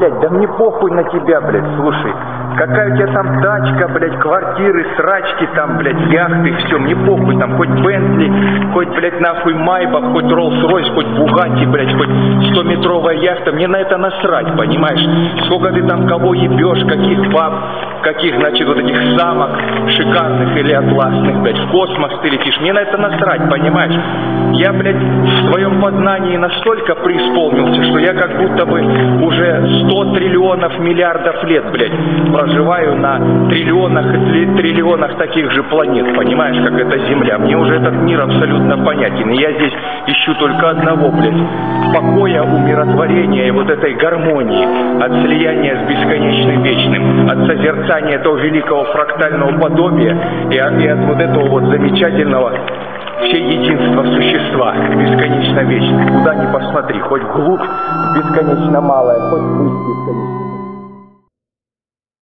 блядь, да мне похуй на тебя, блядь, слушай. Какая у тебя там тачка, блядь, квартиры, срачки там, блядь, яхты, все, мне похуй, там, хоть Бентли, хоть, блядь, нахуй Майбах, хоть Роллс-Ройс, хоть Бугатти, блядь, хоть 100-метровая яхта, мне на это насрать, понимаешь? Сколько ты там кого ебешь, каких баб, каких, значит, вот этих самок шикарных или атласных, блядь, в космос ты летишь, мне на это насрать, понимаешь? Я, блядь, в своем познании настолько преисполнился, что я как будто бы уже 100 триллионов миллиардов лет, блядь, проживаю на триллионах таких же планет, понимаешь, как эта Земля. Мне уже этот мир абсолютно понятен. И я здесь ищу только одного, блядь, покоя, умиротворения и вот этой гармонии, от слияния с бесконечным вечным, от созерцания этого великого фрактального подобия и от вот этого вот замечательного всеединства существа, бесконечно вечное. Куда ни посмотри, хоть вглубь бесконечно малое, хоть ввысь бесконечно.